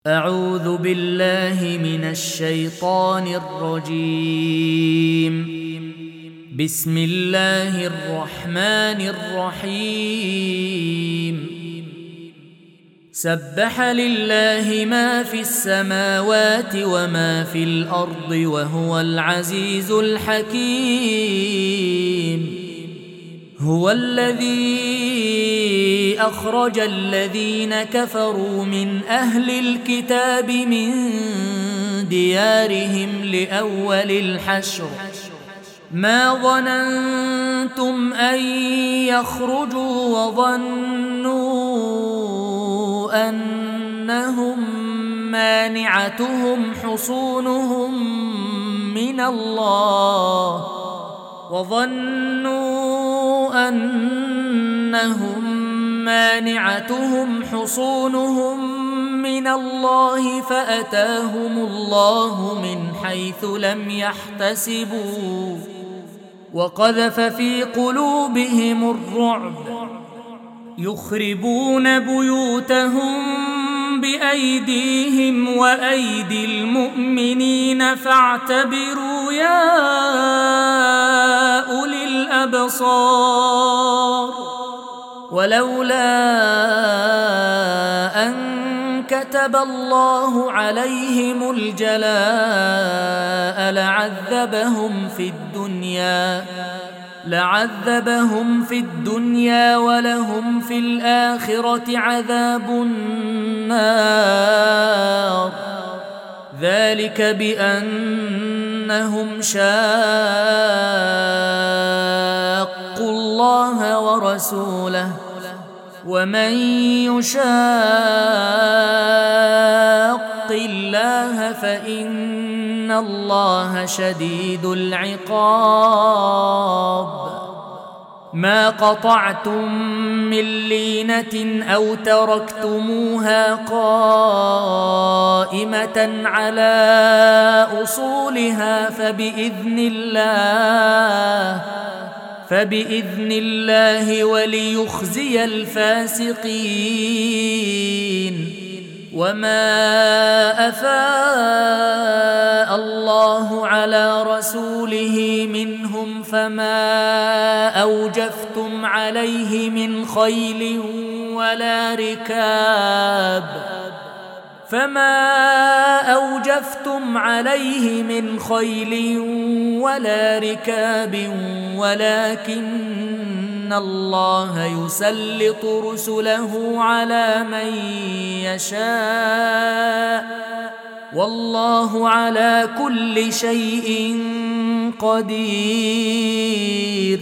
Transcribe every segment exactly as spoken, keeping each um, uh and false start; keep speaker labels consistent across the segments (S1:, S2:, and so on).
S1: أعوذ بالله من الشيطان الرجيم. بسم الله الرحمن الرحيم. سبح لله ما في السماوات وما في الأرض وهو العزيز الحكيم. هو الذي أخرج الذين كفروا من أهل الكتاب من ديارهم لأول الحشر ما ظننتم أن يخرجوا وظنوا أنهم مانعتهم حصونهم من الله وظنوا أنهم مانعتهم حصونهم من الله فأتاهم الله من حيث لم يحتسبوا وقذف في قلوبهم الرعب يخربون بيوتهم بأيديهم وأيدي المؤمنين فاعتبروا يا أولي الأبصار. ولولا أن كتب الله عليهم الجلاء لعذبهم في الدنيا لعذبهم في الدنيا ولهم في الآخرة عذاب النار. ذلك بأنهم شاقوا الله ورسوله ومن يشاق الله فإن الله شديد العقاب. ما قطعتم من لينة أو تركتموها قائمة على أصولها فبإذن الله فبإذن الله وليخزي الفاسقين. وما أفاء الله على رسوله منهم فما أوجفتم عليه من خيل ولا ركاب فما أوجفتم عليه من خيل ولا ركاب ولكن الله يسلط رسله على من يشاء والله على كل شيء قدير.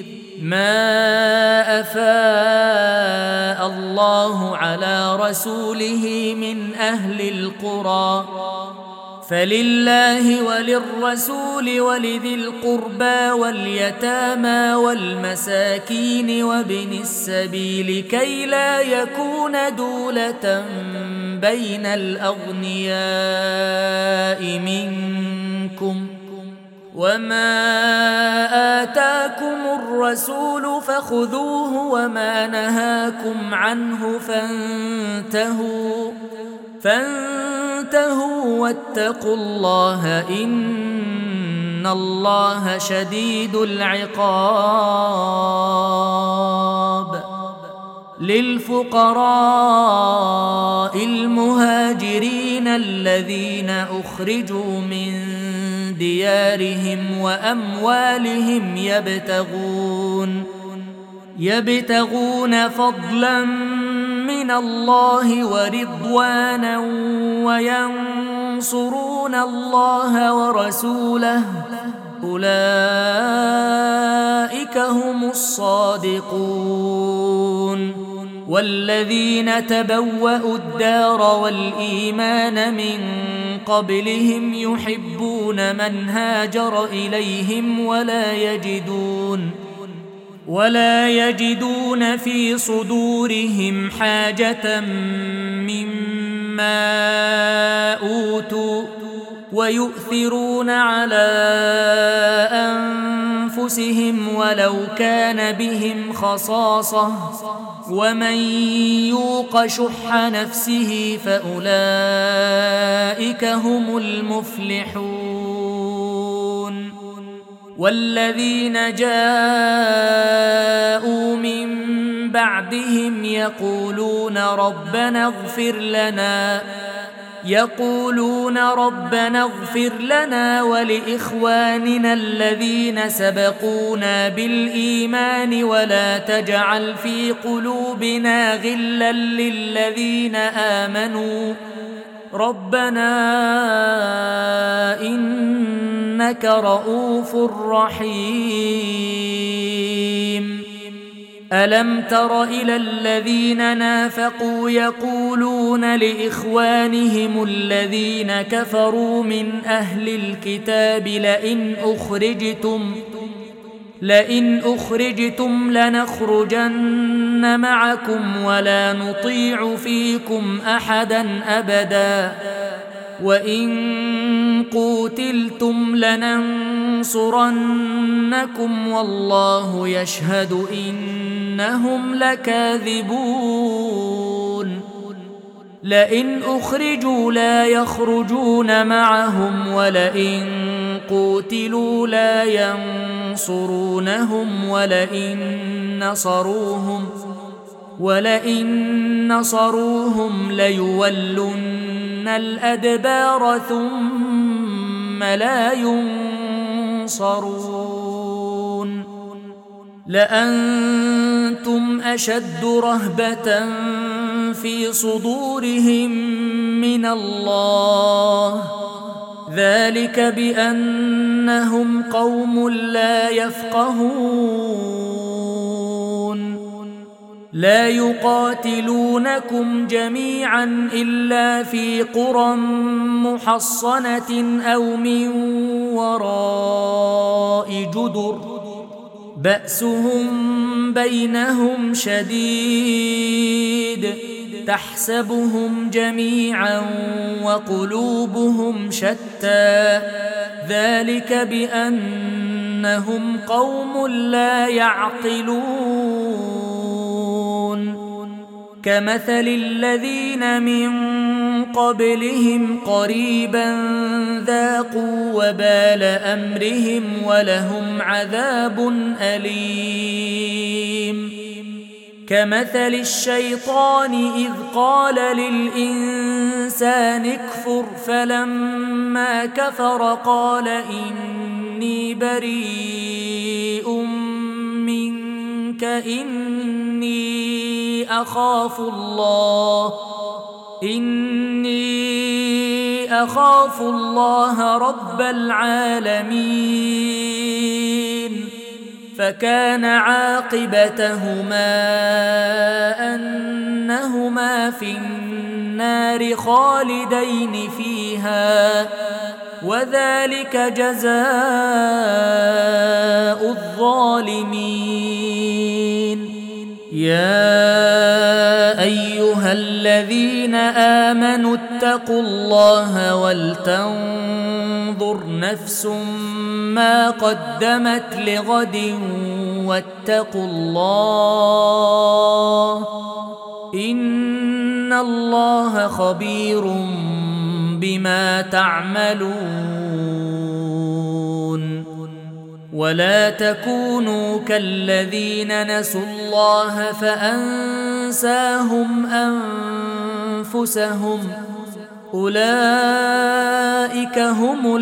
S1: ما أفاء الله على رسوله من أهل القرى فلله وللرسول ولذي القربى واليتامى والمساكين وابن السبيل كي لا يكون دولة بين الأغنياء منكم. وما آتاكم الرسول فخذوه وما نهاكم عنه فانتهوا فانتهوا واتقوا الله إن الله شديد العقاب. للفقراء المهاجرين الذين أخرجوا من ديارهم وأموالهم يبتغون يبتغون فضلا من الله ورضوانا وينصرون الله ورسوله أولئك هم الصادقون. والذين تبوأوا الدار والإيمان من قبلهم يحبون من هاجر إليهم ولا يجدون ولا يجدون في صدورهم حاجة مما أوتوا ويؤثرون على أنفسهم أنفسهم ولو كان بهم خصاصة ومن يوق شح نفسه فأولئك هم المفلحون والذين جاءوا من بعدهم يقولون ربنا اغفر لنا يقولون ربنا اغفر لنا ولإخواننا الذين سبقونا بالإيمان ولا تجعل في قلوبنا غلا للذين آمنوا ربنا إنك رؤوف رحيم ألم تر إلى الذين نافقوا يقولون لإخوانهم الذين كفروا من أهل الكتاب لئن أخرجتم لئن أخرجتم لنخرجن معكم ولا نطيع فيكم أحدا أبدا وإن قوتلتم لننصرنكم والله يشهد إنهم لكاذبون لئن أخرجوا لا يخرجون معهم ولئن قوتلوا لا ينصرونهم ولئن نصروهم ولئن نصروهم ليولن الأدبار ثم لا ينصرون لأنتم أشد رهبة في صدورهم من الله ذلك بأنهم قوم لا يفقهون لا يقاتلونكم جميعا إلا في قرى محصنة أو من وراء جدر بأسهم بينهم شديد تحسبهم جميعا وقلوبهم شتى ذلك بأنهم قوم لا يعقلون كمثل الذين من قبلهم قريبا ذاقوا وبال أمرهم ولهم عذاب أليم كمثل الشيطان إذ قال للإنسان اكفر فلما كفر قال إني بريء منك إني أخاف الله إني أخاف الله رب العالمين فكان عاقبتهما أنهما في النار خالدين فيها وذلك جزاء الظالمين يا أيها الذين آمنوا اتقوا الله ولتنظر نفس ما قدمت لغد واتقوا الله إن الله خبير بما تعملون ولا تكونوا كالذين نسوا الله فأنساهم أنفسهم أولئك هم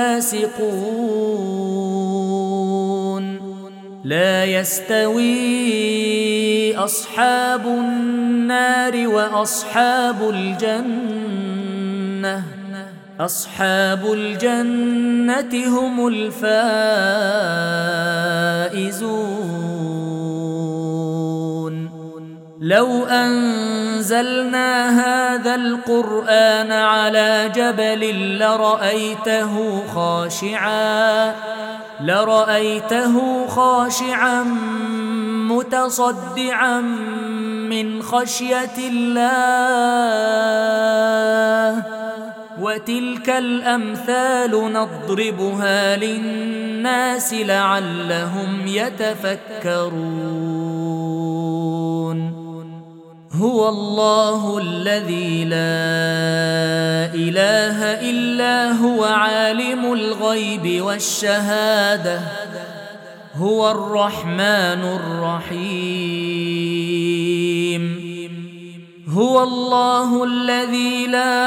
S1: الفاسقون لا يستوي أصحاب النار وأصحاب الجنة أصحاب الجنة هم الفائزون لو أنزلنا هذا القرآن على جبل لرأيته خاشعا لرأيته خاشعا متصدعا من خشية الله وتلك الأمثال نضربها للناس لعلهم يتفكرون هو الله الذي لا إله إلا هو عالم الغيب والشهادة هو الرحمن الرحيم هو الله الذي لا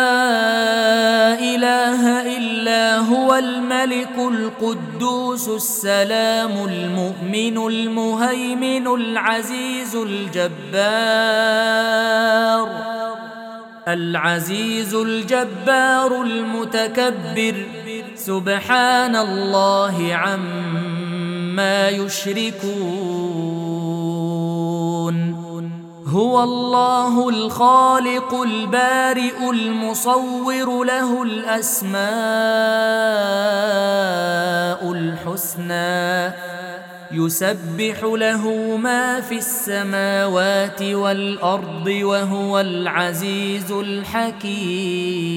S1: إله إلا هو الملك القدوس السلام المؤمن المهيمن العزيز الجبار العزيز الجبار المتكبر سبحان الله عما يشركون هو الله الخالق البارئ المصور له الأسماء الحسنى يسبح له ما في السماوات والأرض وهو العزيز الحكيم